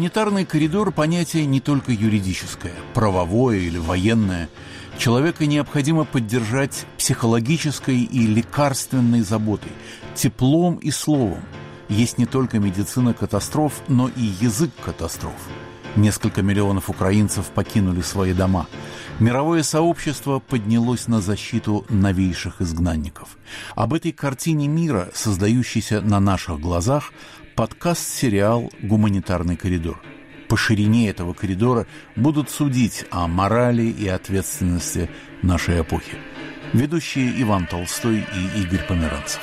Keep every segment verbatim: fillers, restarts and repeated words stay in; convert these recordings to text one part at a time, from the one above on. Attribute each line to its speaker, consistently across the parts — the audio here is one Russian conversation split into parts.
Speaker 1: Гуманитарный коридор – понятие не только юридическое, правовое или военное. Человека необходимо поддержать психологической и лекарственной заботой, теплом и словом. Есть не только медицина катастроф, но и язык катастроф. Несколько миллионов украинцев покинули свои дома. Мировое сообщество поднялось на защиту новейших изгнанников. Об этой картине мира, создающейся на наших глазах, подкаст-сериал «Гуманитарный коридор». По ширине этого коридора будут судить о морали и ответственности нашей эпохи. Ведущие Иван Толстой и Игорь Померанцев.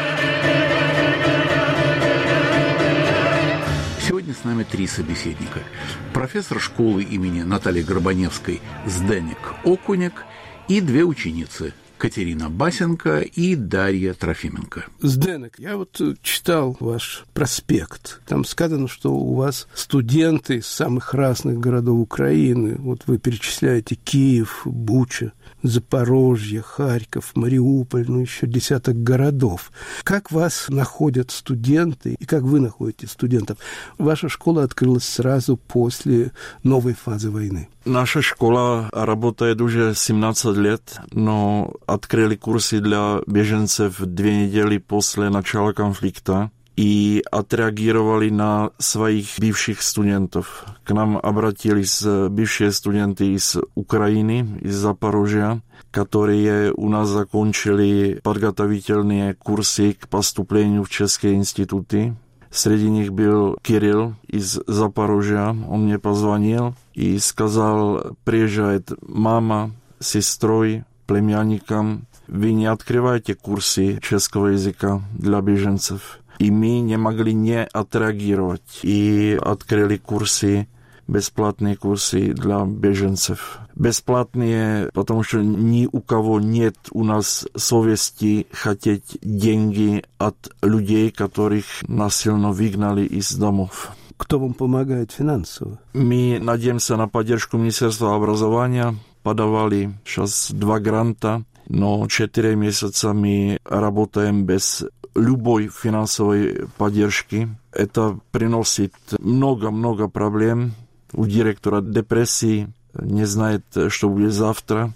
Speaker 1: Сегодня с нами три собеседника. Профессор школы имени Натальи Горбаневской Зденек Окунек и две ученицы – Катерина Басенко и Дарья Трофименко.
Speaker 2: Зденек, я вот читал ваш проспект. Там сказано, что у вас студенты из самых разных городов Украины. Вот вы перечисляете Киев, Буча, Запорожье, Харьков, Мариуполь, ну еще десяток городов. Как вас находят студенты и как вы находите студентов? Ваша школа открылась сразу после новой фазы войны.
Speaker 3: Наша школа работает уже семнадцать лет, но открыли курсы для беженцев две недели после начала конфликта и отреагировали на своих бывших студентов. К нам обратились бывшие студенты из Украины, из Запорожья, которые у нас закончили подготовительные курсы к поступлению в české институты. Среди них был Кирилл из Запорожья. Он мне позвонил и сказал, приезжает мама с сестрой, племянником. Вы не открываете курсы чешского языка для беженцев. И мы не могли не отреагировать. И открыли курсы, бесплатные курсы для беженцев. Бесплатные, потому что ни у кого нет у нас совести хотеть деньги от людей, которых насильно выгнали из домов.
Speaker 2: Кто вам помогает финансово?
Speaker 3: Мы надеемся на поддержку Министерства образования. Подавали сейчас два гранта, но четыре месяца мы работаем без любой финансовой поддержки. Это приносит много-много проблем. У директора депрессии, не знает, что будет завтра.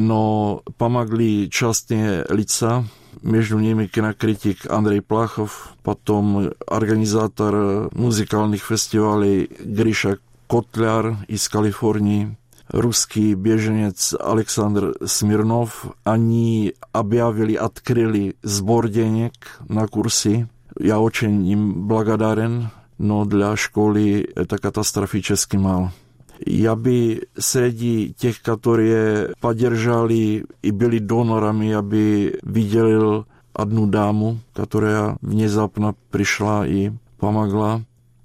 Speaker 3: Но помогли частные лица, между ними кинокритик Андрей Плахов, потом организатор музыкальных фестивалей Гриша Котляр из Калифорнии, русский беженец Александр Смирнов. Они объявили, открыли сбор денег на курсы. Я очень им благодарен, но для школы это катастрофически мало. Я бы среди тех, которые поддержали и были донорами, я бы видел одну даму, которая внезапно пришла и помогла.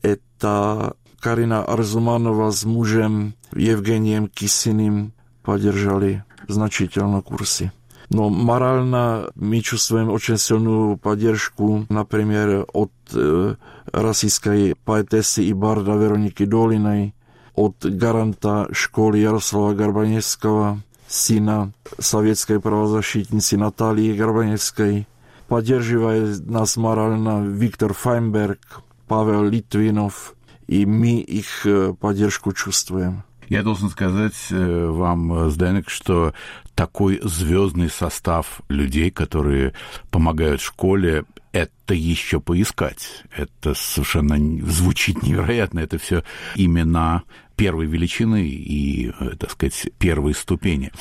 Speaker 3: Это Карина Арзуманова с мужем Евгением Кисиным поддержали значительно курсы. Но морально мы чувствуем очень сильную поддержку, например, от э, российской поэтессы и барда Вероники Долиной, от гаранта школы Ярослава Горбаневского, сына советской правозащитницы Натальи Горбаневской. Поддерживает нас морально Виктор Файнберг, Павел Литвинов, и мы их поддержку чувствуем.
Speaker 1: Я должен сказать вам, Зденек, что такой звездный состав людей, которые помогают школе, это еще поискать. Это совершенно звучит невероятно. Это все имена первой величины и, так сказать, первой ступени.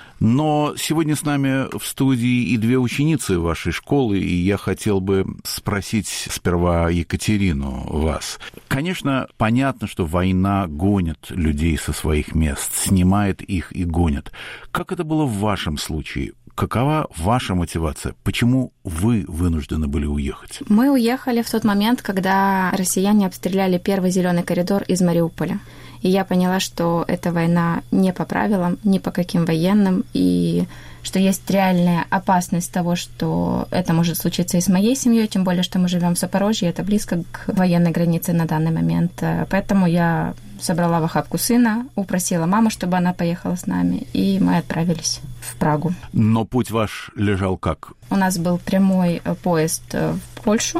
Speaker 1: Но сегодня с нами в студии и две ученицы вашей школы, и я хотел бы спросить сперва Екатерину вас. Конечно, понятно, что война гонит людей со своих мест, снимает их и гонит. Как это было в вашем случае? Какова ваша мотивация? Почему вы вынуждены были уехать?
Speaker 4: Мы уехали в тот момент, когда россияне обстреляли первый зеленый коридор из Мариуполя. И я поняла, что эта война не по правилам, не по каким военным, и что есть реальная опасность того, что это может случиться и с моей семьей, тем более, что мы живем в Запорожье, это близко к военной границе на данный момент. Поэтому я собрала в охапку сына, упросила маму, чтобы она поехала с нами, и мы отправились в Прагу.
Speaker 1: Но путь ваш лежал как?
Speaker 4: У нас был прямой поезд в Польшу,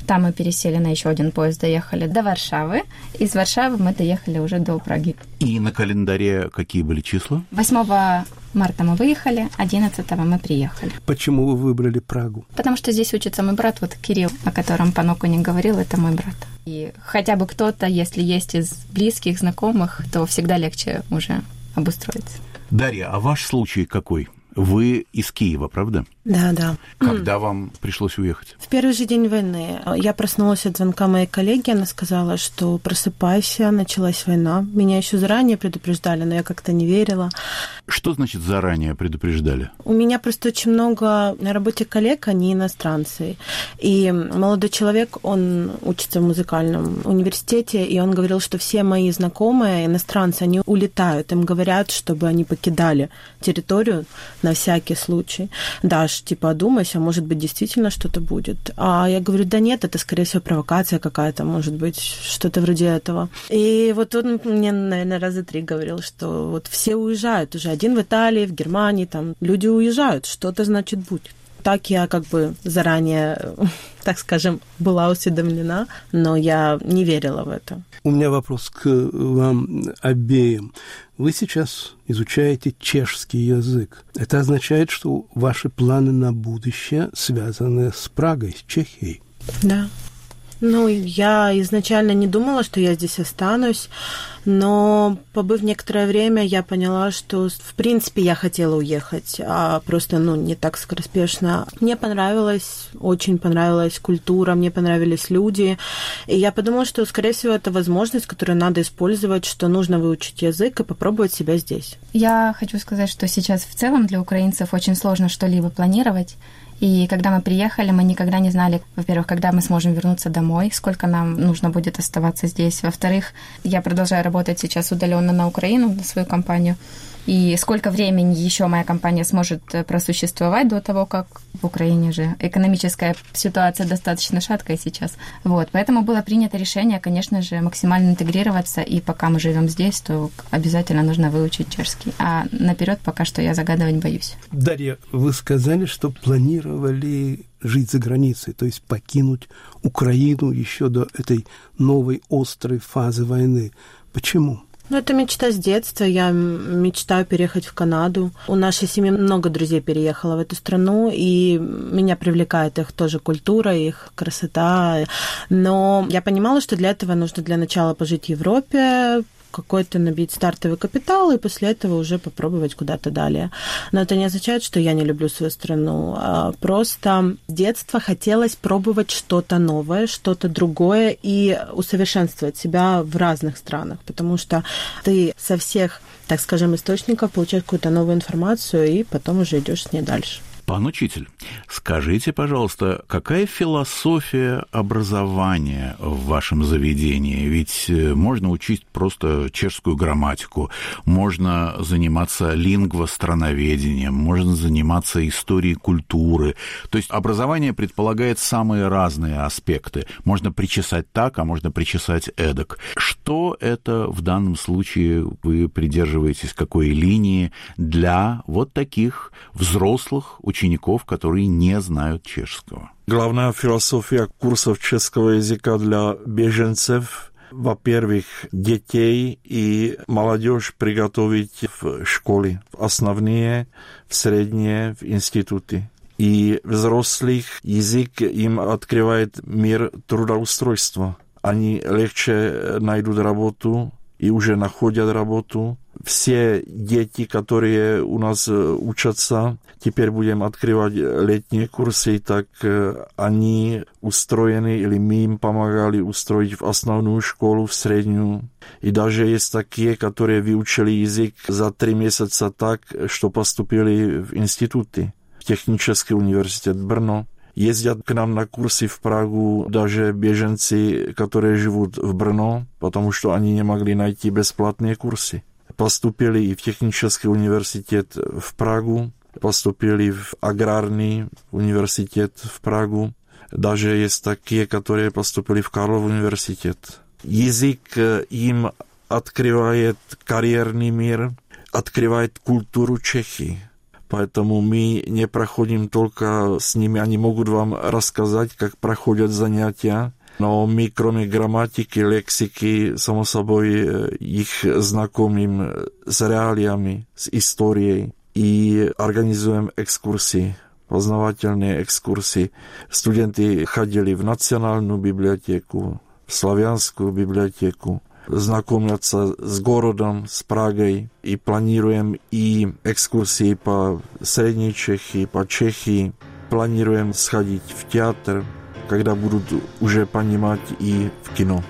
Speaker 4: Там мы пересели на еще один поезд, доехали до Варшавы. Из Варшавы мы доехали уже до Праги.
Speaker 1: И на календаре какие были числа?
Speaker 4: восьмого марта мы выехали, одиннадцатого мы приехали.
Speaker 2: Почему вы выбрали Прагу?
Speaker 4: Потому что здесь учится мой брат, вот Кирилл, о котором пан Окунин говорил, это мой брат. И хотя бы кто-то, если есть из близких, знакомых, то всегда легче уже обустроиться.
Speaker 1: Дарья, а ваш случай какой? Вы из Киева, правда?
Speaker 5: Да, да.
Speaker 1: Когда mm. вам пришлось уехать?
Speaker 5: В первый же день войны. Я проснулась от звонка моей коллеги, она сказала, что просыпайся, началась война. Меня еще заранее предупреждали, но я как-то не верила.
Speaker 1: Что значит заранее предупреждали?
Speaker 5: У меня просто очень много на работе коллег, они иностранцы. И молодой человек, он учится в музыкальном университете, и он говорил, что все мои знакомые иностранцы, они улетают, им говорят, чтобы они покидали территорию на всякий случай. Даш, типа, одумайся, может быть, действительно что-то будет. А я говорю, да нет, это, скорее всего, провокация какая-то, может быть, что-то вроде этого. И вот он мне, наверное, раза три говорил, что вот все уезжают уже. Один в Италии, в Германии, там люди уезжают, что-то, значит, будет. Так я как бы заранее, так скажем, была усведомлена, но я не верила в это.
Speaker 2: У меня вопрос к вам обеим. Вы сейчас изучаете чешский язык. Это означает, что ваши планы на будущее связаны с Прагой, с Чехией?
Speaker 5: Да. Ну, я изначально не думала, что я здесь останусь, но, побыв некоторое время, я поняла, что, в принципе, я хотела уехать, а просто, ну, не так скороспешно. Мне понравилось, очень понравилась культура, мне понравились люди, и я подумала, что, скорее всего, это возможность, которую надо использовать, что нужно выучить язык и попробовать себя здесь.
Speaker 4: Я хочу сказать, что сейчас в целом для украинцев очень сложно что-либо планировать. И когда мы приехали, мы никогда не знали, во-первых, когда мы сможем вернуться домой, сколько нам нужно будет оставаться здесь. Во-вторых, я продолжаю работать сейчас удаленно на Украину, на свою компанию. И сколько времени еще моя компания сможет просуществовать до того, как в Украине же экономическая ситуация достаточно шаткая сейчас. Вот, поэтому было принято решение, конечно же, максимально интегрироваться, и пока мы живем здесь, то обязательно нужно выучить чешский. А наперед пока что я загадывать боюсь.
Speaker 2: Дарья, вы сказали, что планировали жить за границей, то есть покинуть Украину еще до этой новой острой фазы войны. Почему?
Speaker 5: Ну, это мечта с детства. Я мечтаю переехать в Канаду. У нашей семьи много друзей переехало в эту страну, и меня привлекает их тоже культура, их красота. Но я понимала, что для этого нужно для начала пожить в Европе, какой-то набить стартовый капитал, и после этого уже попробовать куда-то далее. Но это не означает, что я не люблю свою страну. Просто с детства хотелось пробовать что-то новое, что-то другое и усовершенствовать себя в разных странах, потому что ты со всех, так скажем, источников получаешь какую-то новую информацию, и потом уже идешь с ней дальше.
Speaker 1: Пан учитель, скажите, пожалуйста, какая философия образования в вашем заведении? Ведь можно учить просто чешскую грамматику, можно заниматься лингвостроноведением, можно заниматься историей культуры. То есть образование предполагает самые разные аспекты. Можно причесать так, а можно причесать эдак. Что это в данном случае вы придерживаетесь, какой линии для вот таких взрослых учеников, которые не знают чешского?
Speaker 3: Главная философия курсов чешского языка для беженцев, во-первых, детей и молодежь приготовить в школе, в основные, в средние, в институты. И взрослых язык им открывает мир трудоустройства. Они легче найдут работу и уже находят работу. Все дети, которые у нас учатся, теперь будем открывать летние курсы, так они устроены, или мы им помогали устроить в основную школу, в среднюю. И даже есть такие, которые выучили язык за три месяца так, что поступили в институты, в технический университет Brno. Ездят к нам на курсы в Прагу даже беженцы, которые живут в Brno, потому что они не могли найти бесплатные курсы. Поступили и в технический университет в Прагу, поступили в аграрный университет в Прагу. Даже есть такие, которые поступили в Карлов университет. Язык им открывает карьерный мир, открывает культуру Чехии. поэтому мы не проходим только с ними, они могут вам рассказать, как проходят занятия, но мы, кроме грамматики, лексики, само собой, их знакомим с реалиями, с историей и организуем экскурсии, познавательные экскурсии. Студенты ходили в Национальную библиотеку, в Славянскую библиотеку, знакомятся с городом, с Прагой, и планируем и экскурсии по Средней Чехии, по Чехии. Планируем сходить в театр, когда будут уже понимать, и в кино.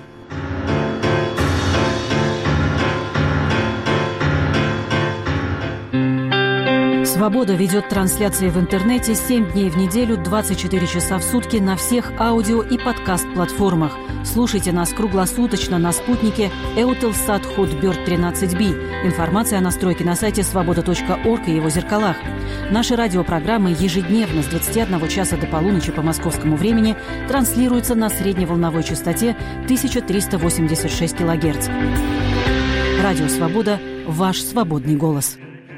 Speaker 6: «Свобода» ведет трансляции в интернете семь дней в неделю, двадцать четыре часа в сутки на всех аудио и подкаст-платформах. Слушайте нас круглосуточно на спутнике Eutelsat Hotbird тринадцать би. Информация о настройке на сайте свобода точка орг и его зеркалах. Наши радиопрограммы ежедневно с двадцати одного часа до полуночи по московскому времени транслируются на средневолновой частоте тысяча триста восемьдесят шесть килогерц. Радио «Свобода» – ваш свободный голос.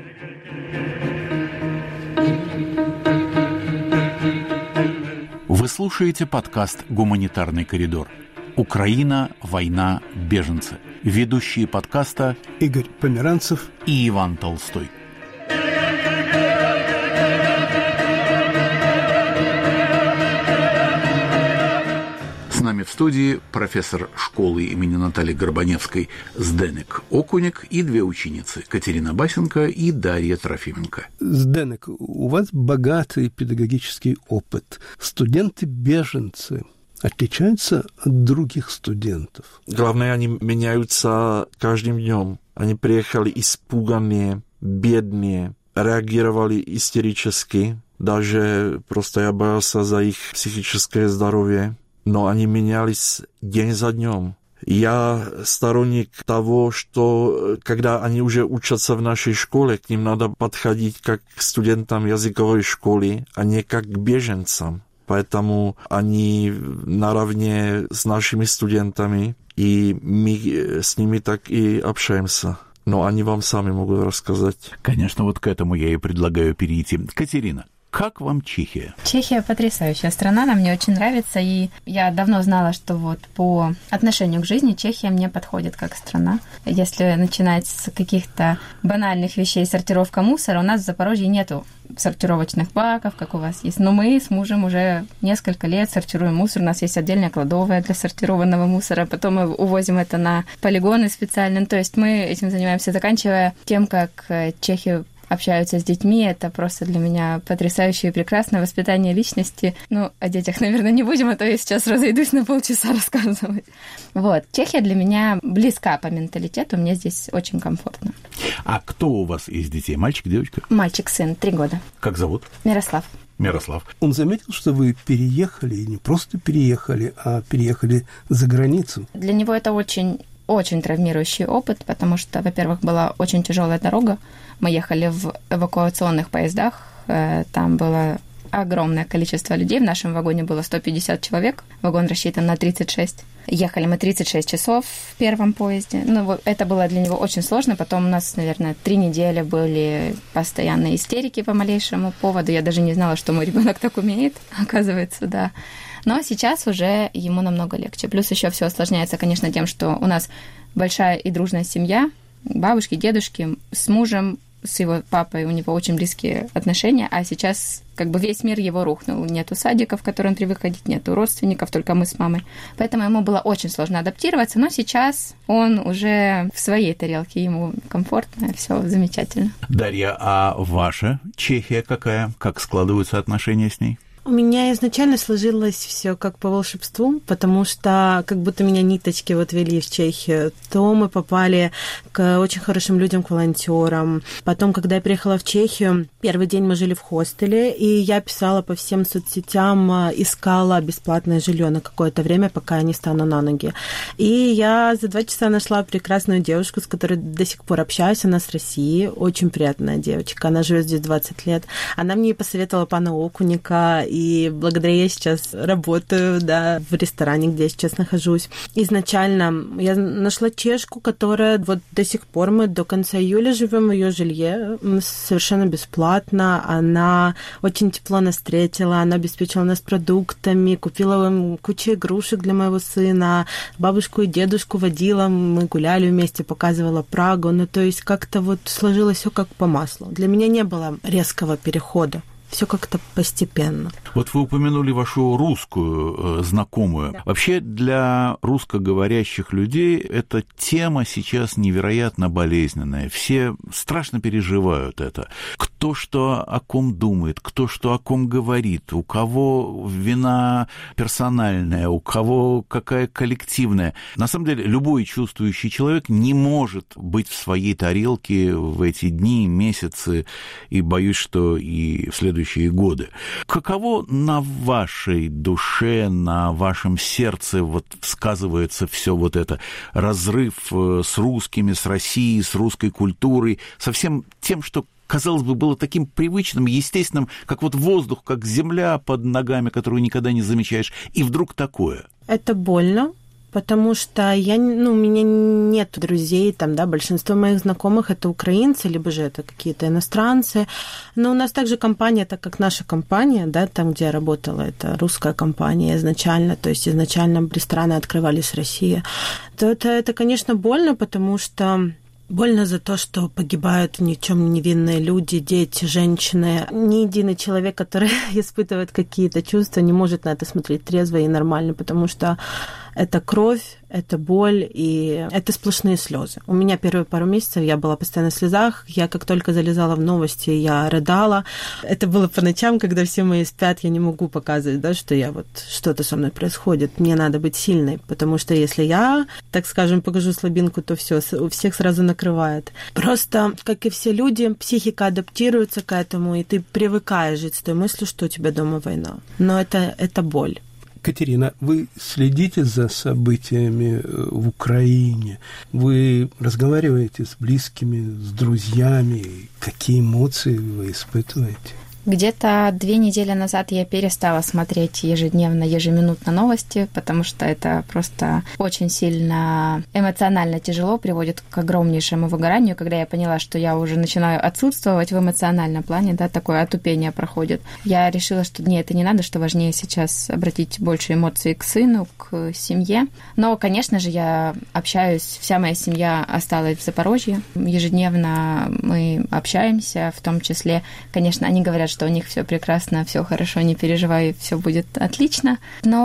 Speaker 1: Вы слушаете подкаст «Гуманитарный коридор». Украина, война, беженцы. Ведущие подкаста
Speaker 2: Игорь Померанцев
Speaker 1: и Иван Толстой. С нами в студии профессор школы имени Натальи Горбаневской Зденек Окуник и две ученицы Катерина Басенко и Дарья Трофименко.
Speaker 2: Зденек, у вас богатый педагогический опыт. Студенты-беженцы отличаются от других студентов?
Speaker 3: Главное, они меняются каждым днем. Они приехали испуганные, бедные, реагировали истерически. Даже просто я боялся за их психическое здоровье. Но они менялись день за днем. Я сторонник того, что когда они уже учатся в нашей школе, к ним надо подходить как к студентам языковой школы, а не как к беженцам. Поэтому они наравне с нашими студентами, и мы с ними так и общаемся. Но они вам сами могут рассказать.
Speaker 1: Конечно, вот к этому я и предлагаю перейти. Катерина, как вам Чехия?
Speaker 4: Чехия потрясающая страна, она мне очень нравится, и я давно знала, что вот по отношению к жизни Чехия мне подходит как страна. Если начинать с каких-то банальных вещей, сортировка мусора, у нас в Запорожье нету сортировочных баков, как у вас есть. Но мы с мужем уже несколько лет сортируем мусор. У нас есть отдельная кладовая для сортированного мусора. Потом мы увозим это на полигоны специально. То есть мы этим занимаемся, заканчивая тем, как чехи общаются с детьми. Это просто для меня потрясающее и прекрасное воспитание личности. Ну, о детях, наверное, не будем, а то я сейчас разойдусь на полчаса рассказывать. Вот. Чехия для меня близка по менталитету, мне здесь очень комфортно.
Speaker 1: А кто у вас из детей? Мальчик, девочка?
Speaker 4: Мальчик, сын, три года.
Speaker 1: Как зовут?
Speaker 4: Мирослав.
Speaker 1: Мирослав.
Speaker 2: Он заметил, что вы переехали, и не просто переехали, а переехали за границу.
Speaker 4: Для него это очень... очень травмирующий опыт, потому что, во-первых, была очень тяжелая дорога. Мы ехали в эвакуационных поездах, там было огромное количество людей, в нашем вагоне было сто пятьдесят человек, вагон рассчитан на тридцать шесть. Ехали мы тридцать шесть часов в первом поезде. Ну, это было для него очень сложно. Потом у нас, наверное, три недели были постоянные истерики по малейшему поводу. Я даже не знала, что мой ребенок так умеет, оказывается, да. Но сейчас уже ему намного легче. Плюс еще все осложняется, конечно, тем, что у нас большая и дружная семья, бабушки, дедушки, с мужем, с его папой у него очень близкие отношения, а сейчас как бы весь мир его рухнул. Нету садика, в который он привык ходить, нету родственников, только мы с мамой. Поэтому ему было очень сложно адаптироваться, но сейчас он уже в своей тарелке, ему комфортно, все замечательно.
Speaker 1: Дарья, а ваша Чехия какая? Как складываются отношения с ней?
Speaker 5: У меня изначально сложилось все как по волшебству, потому что как будто меня ниточки вот вели в Чехию. То мы попали к очень хорошим людям, к волонтерам. Потом, когда я приехала в Чехию, первый день мы жили в хостеле, и я писала по всем соцсетям, искала бесплатное жилье на какое-то время, пока я не стану на ноги. И я за два часа нашла прекрасную девушку, с которой до сих пор общаюсь. Она с России, очень приятная девочка. Она живет здесь двадцать лет. Она мне посоветовала пана Окуника, и благодаря ей сейчас работаю, да, в ресторане, где я сейчас нахожусь. Изначально я нашла чешку, которая вот до сих пор, мы до конца июля живем в ее жилье, совершенно бесплатно. Она очень тепло нас встретила, она обеспечила нас продуктами, купила им кучу игрушек для моего сына, бабушку и дедушку водила, мы гуляли вместе, показывала Прагу. Ну, то есть как-то вот сложилось все как по маслу. Для меня не было резкого перехода. Все как-то постепенно.
Speaker 1: Вот вы упомянули вашу русскую э, знакомую. Да. Вообще для русскоговорящих людей эта тема сейчас невероятно болезненная. Все страшно переживают это. Кто что о ком думает, кто что о ком говорит, у кого вина персональная, у кого какая коллективная. На самом деле любой чувствующий человек не может быть в своей тарелке в эти дни, месяцы, и боюсь, что и в следующем годы. Каково на вашей душе, на вашем сердце вот сказывается все вот это? Разрыв с русскими, с Россией, с русской культурой, со всем тем, что, казалось бы, было таким привычным, естественным, как вот воздух, как земля под ногами, которую никогда не замечаешь, и вдруг такое.
Speaker 5: Это больно. Потому что я, ну, у меня нет друзей, там, да, большинство моих знакомых это украинцы, либо же это какие-то иностранцы. Но у нас также компания, так как наша компания, да, там, где я работала, это русская компания изначально, то есть изначально рестораны открывались в России, то это, это, конечно, больно, потому что больно за то, что погибают ни в чем невинные люди, дети, женщины. Ни единый человек, который испытывает какие-то чувства, не может на это смотреть трезво и нормально, потому что это кровь, это боль, и это сплошные слезы. У меня первые пару месяцев я была постоянно в слезах. Я как только залезала в новости, я рыдала. Это было по ночам, когда все мои спят, я не могу показывать, да, что я вот что-то со мной происходит. Мне надо быть сильной, потому что если я, так скажем, покажу слабинку, то все, у всех сразу накрывает. Просто, как и все люди, психика адаптируется к этому, и ты привыкаешь жить с той мыслью, что у тебя дома война. Но это, это боль.
Speaker 2: Катерина, вы следите за событиями в Украине? Вы разговариваете с близкими, с друзьями? Какие эмоции вы испытываете?
Speaker 4: Где-то две недели назад я перестала смотреть ежедневно, ежеминутно новости, потому что это просто очень сильно эмоционально тяжело, приводит к огромнейшему выгоранию. Когда я поняла, что я уже начинаю отсутствовать в эмоциональном плане, да, такое отупение проходит, я решила, что нет, это не надо, что важнее сейчас обратить больше эмоций к сыну, к семье. Но, конечно же, я общаюсь, вся моя семья осталась в Запорожье. Ежедневно мы общаемся, в том числе, конечно, они говорят, что у них все прекрасно, все хорошо, не переживай, все будет отлично.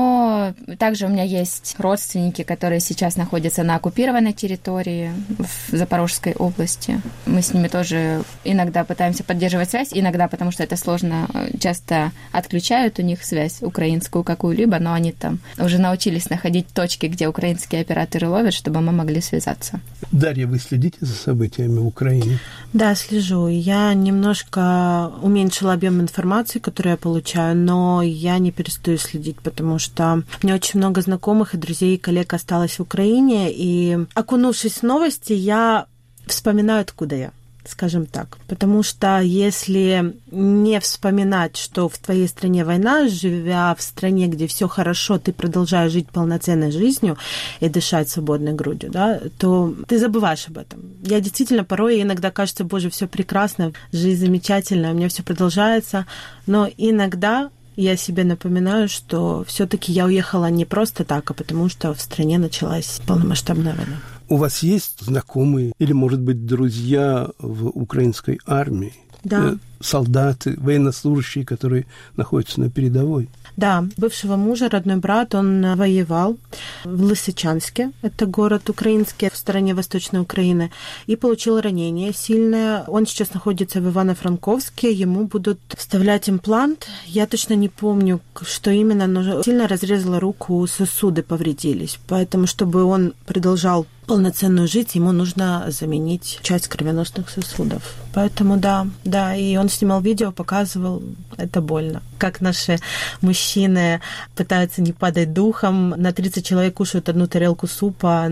Speaker 4: Но также у меня есть родственники, которые сейчас находятся на оккупированной территории в Запорожской области. Мы с ними тоже иногда пытаемся поддерживать связь, иногда, потому что это сложно, часто отключают у них связь украинскую какую-либо, но они там уже научились находить точки, где украинские операторы ловят, чтобы мы могли связаться.
Speaker 2: Дарья, вы следите за событиями в Украине?
Speaker 5: Да, слежу. Я немножко уменьшила объем информации, которую я получаю, но я не перестаю следить, потому что у меня очень много знакомых и друзей, и коллег осталось в Украине, и окунувшись в новости, я вспоминаю, откуда я, скажем так. Потому что если не вспоминать, что в твоей стране война, живя в стране, где все хорошо, ты продолжаешь жить полноценной жизнью и дышать свободной грудью, да, то ты забываешь об этом. Я действительно порой иногда кажется, боже, все прекрасно, жизнь замечательная, у меня все продолжается, но иногда я себе напоминаю, что все-таки я уехала не просто так, а потому что в стране началась полномасштабная война.
Speaker 2: У вас есть знакомые или, может быть, друзья в украинской армии?
Speaker 5: Да.
Speaker 2: Солдаты, военнослужащие, которые находятся на передовой?
Speaker 5: Да, бывшего мужа, родной брат, он воевал в Лисичанске, это город украинский в стороне Восточной Украины, и получил ранение сильное. Он сейчас находится в Ивано-Франковске, ему будут вставлять имплант. Я точно не помню, что именно, но сильно разрезала руку, сосуды повредились. Поэтому, чтобы он продолжал полноценную жизнь, ему нужно заменить часть кровеносных сосудов. Поэтому да, да, и он снимал видео, показывал, это больно. Как наши мужчины пытаются не падать духом, на тридцать человек кушают одну тарелку супа, но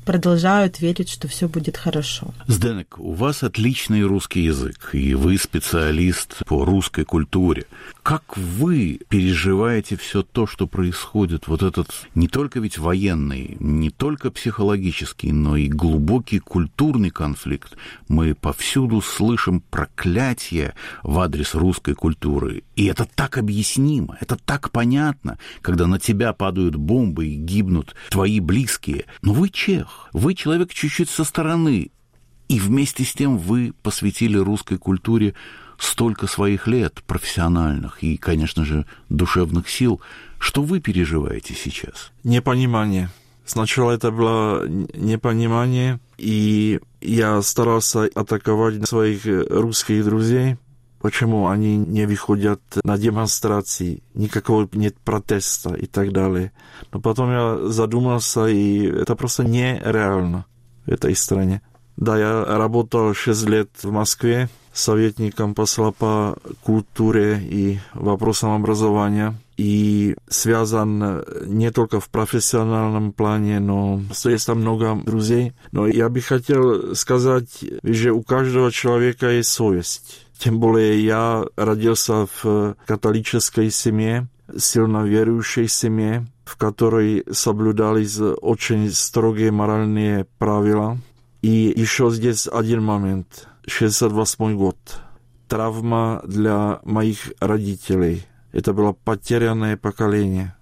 Speaker 5: продолжают верить, что все будет хорошо.
Speaker 1: Зdenek, у вас отличный русский язык, и вы специалист по русской культуре. Как вы переживаете все то, что происходит, вот этот не только ведь военный, не только психологический, но и глубокий культурный конфликт? Мы повсюду слышим проклятия в адрес русской культуры, и это так объяснимо, это так понятно, когда на тебя падают бомбы и гибнут твои близкие. Но вы чех, вы человек чуть-чуть со стороны, и вместе с тем вы посвятили русской культуре столько своих лет профессиональных и, конечно же, душевных сил. Что вы переживаете сейчас?
Speaker 3: Непонимание. Сначала это было непонимание, и я старался атаковать своих русских друзей, почему они не выходят на демонстрации, никакого нет протеста и так далее. Но потом я задумался, и это просто нереально в этой стране. Да, я работал шесть лет в Москве советником посла по культуре и вопросам образования. И связан не только в профессиональном плане, но есть там много друзей. Но я бы хотел сказать, что у каждого человека есть совесть. Тем более я родился в католической семье, сильно верующей семье, в которой соблюдались очень строгие моральные правила. И еще здесь один момент. шестьдесят восьмой год. Травма для моих родителей. Это было потерянное поколение.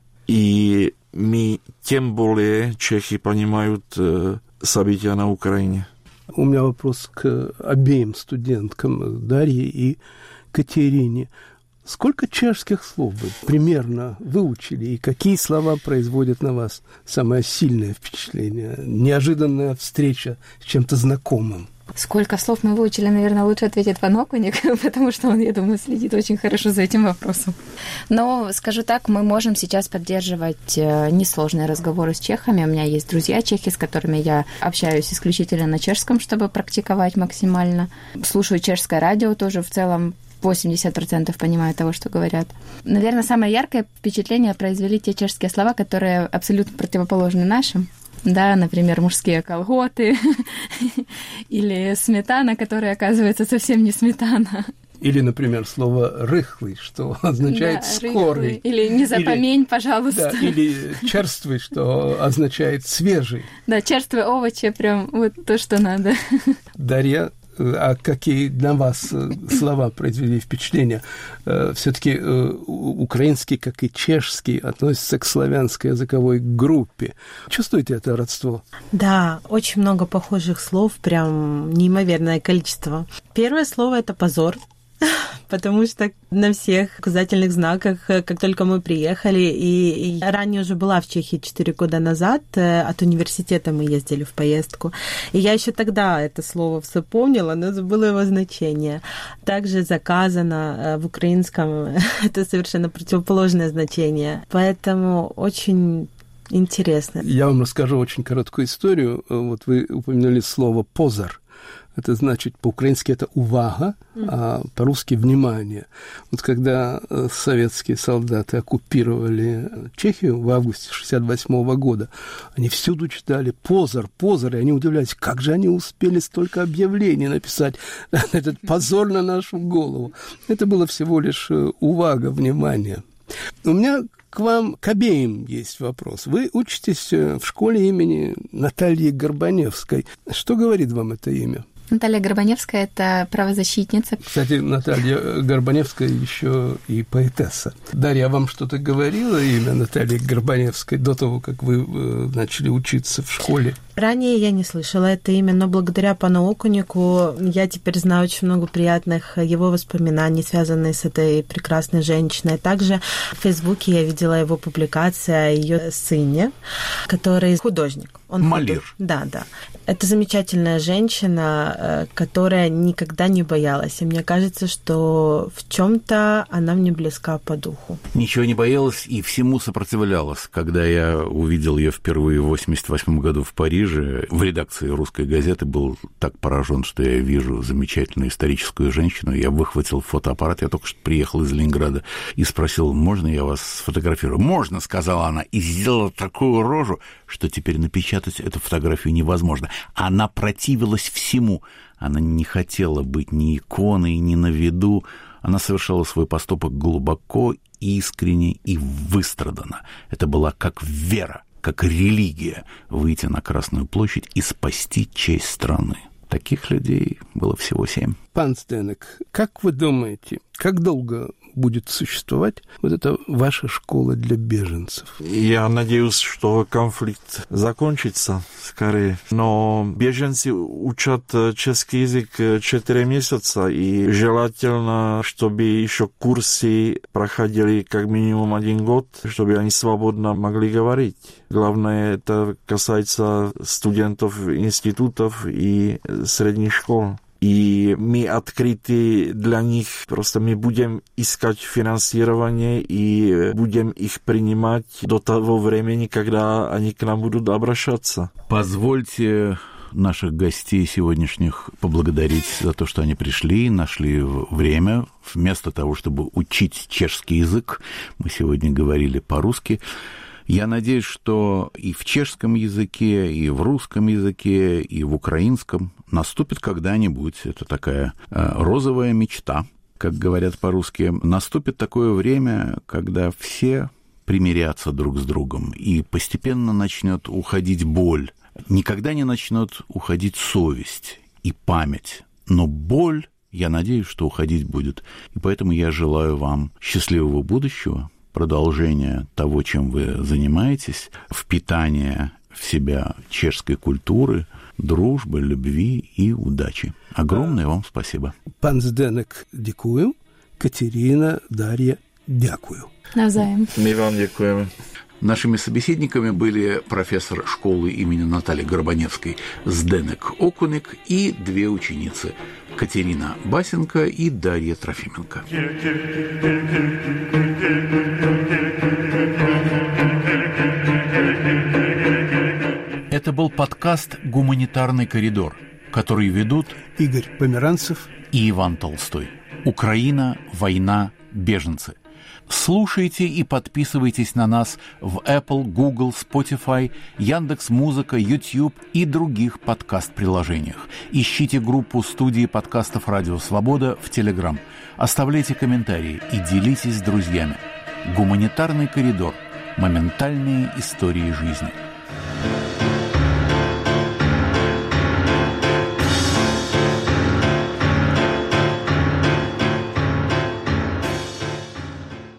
Speaker 3: И мы тем более, чехи, понимают э, события на Украине.
Speaker 2: У меня вопрос к обеим студенткам, Дарье и Катерине. Сколько чешских слов вы примерно выучили, и какие слова производят на вас самое сильное впечатление? Неожиданная встреча с чем-то знакомым.
Speaker 4: Сколько слов мы выучили, наверное, лучше ответит Ван Окуник, потому что он, я думаю, следит очень хорошо за этим вопросом. Но, скажу так, мы можем сейчас поддерживать несложные разговоры с чехами. У меня есть друзья чехи, с которыми я общаюсь исключительно на чешском, чтобы практиковать максимально. Слушаю чешское радио тоже в целом. восемьдесят процентов понимаю того, что говорят. Наверное, самое яркое впечатление произвели те чешские слова, которые абсолютно противоположны нашим. Да, например, мужские колготы или сметана, которая, оказывается, совсем не сметана.
Speaker 2: Или, например, слово «рыхлый», что означает
Speaker 4: да,
Speaker 2: «скорый».
Speaker 4: Рыхлый. Или «не запомень, или, пожалуйста».
Speaker 2: Да, или «черствый», что означает «свежий».
Speaker 4: Да, черствые овощи, прям вот то, что надо.
Speaker 2: Дарья, а какие на вас слова произвели впечатление? Все-таки украинский, как и чешский, относится к славянской языковой группе. Чувствуете это родство?
Speaker 5: Да, очень много похожих слов, прям неимоверное количество. Первое слово – это «позор». Потому что на всех указательных знаках, как только мы приехали, и, и ранее уже была в Чехии четыре года назад, от университета мы ездили в поездку, и я еще тогда это слово все помнила, но забыла его значение. Также «заказано» в украинском это совершенно противоположное значение, поэтому очень интересно.
Speaker 2: Я вам расскажу очень короткую историю. Вот вы упомянули слово «позор». Это значит, по-украински это «увага», а по-русски «внимание». Вот когда советские солдаты оккупировали Чехию в августе шестьдесят восьмого года, они всюду читали «позор, позор», и они удивлялись, как же они успели столько объявлений написать, этот позор на нашу голову. Это было всего лишь увага, внимание. У меня к вам, к обеим, есть вопрос. Вы учитесь в школе имени Натальи Горбаневской. Что говорит вам это имя?
Speaker 4: Наталья Горбаневская – это правозащитница.
Speaker 2: Кстати, Наталья Горбаневская еще и поэтесса. Дарья, вам что-то говорила имя Натальи Горбаневской до того, как вы начали учиться в школе?
Speaker 5: Ранее я не слышала это имя, но благодаря пану Окунику я теперь знаю очень много приятных его воспоминаний, связанных с этой прекрасной женщиной. Также в Фейсбуке я видела его публикации о ее сыне, который художник. Он
Speaker 1: Малир.
Speaker 5: Худ... Да, да. Это замечательная женщина, которая никогда не боялась. И мне кажется, что в чем-то она мне близка по духу.
Speaker 1: Ничего не боялась и всему сопротивлялась. Когда я увидел ее впервые в восемьдесят восьмом году в Париже, в редакции «Русской газеты», был так поражен, что я вижу замечательную историческую женщину. Я выхватил фотоаппарат, я только что приехал из Ленинграда, и спросил, можно я вас сфотографирую? «Можно», — сказала она, и сделала такую рожу, что теперь напечатать эту фотографию невозможно. Она противилась всему. Она не хотела быть ни иконой, ни на виду. Она совершала свой поступок глубоко, искренне и выстраданно. Это была как вера, как религия — выйти на Красную площадь и спасти честь страны. Таких людей было всего семь.
Speaker 2: Пан Зденек, как вы думаете, как долго будет существовать вот эта ваша школа для беженцев?
Speaker 3: Я надеюсь, что конфликт закончится скорее. Но беженцы учат чешский язык четыре месяца, и желательно, чтобы еще курсы проходили как минимум один год, чтобы они свободно могли говорить. Главное, это касается студентов институтов и средних школ. И мы открыты для них, просто мы будем искать финансирование и будем их принимать до того времени, когда они к нам будут обращаться.
Speaker 1: Позвольте наших гостей сегодняшних поблагодарить за то, что они пришли, нашли время. Вместо того, чтобы учить чешский язык, мы сегодня говорили по-русски. Я надеюсь, что и в чешском языке, и в русском языке, и в украинском наступит когда-нибудь, это такая розовая мечта, как говорят по-русски, наступит такое время, когда все примирятся друг с другом, и постепенно начнет уходить боль. Никогда не начнет уходить совесть и память, но боль, я надеюсь, что уходить будет. И поэтому я желаю вам счастливого будущего, продолжение того, чем вы занимаетесь, впитание в себя чешской культуры, дружбы, любви и удачи. Огромное вам спасибо.
Speaker 2: Пан Зденек, дякую. Катерина, Дарья, дякую.
Speaker 4: Навзаем.
Speaker 3: Мы вам дякуем.
Speaker 1: Нашими собеседниками были профессор школы имени Натальи Горбаневской Зденек Окуник и две ученицы Катерина Басенко и Дарья Трофименко. Это был подкаст «Гуманитарный коридор», который ведут
Speaker 2: Игорь Померанцев
Speaker 1: и Иван Толстой. Украина, война, беженцы. Слушайте и подписывайтесь на нас в Apple, Google, Spotify, Яндекс.Музыка, YouTube и других подкаст-приложениях. Ищите группу студии подкастов «Радио Свобода» в Telegram. Оставляйте комментарии и делитесь с друзьями. Гуманитарный коридор. Моментальные истории жизни.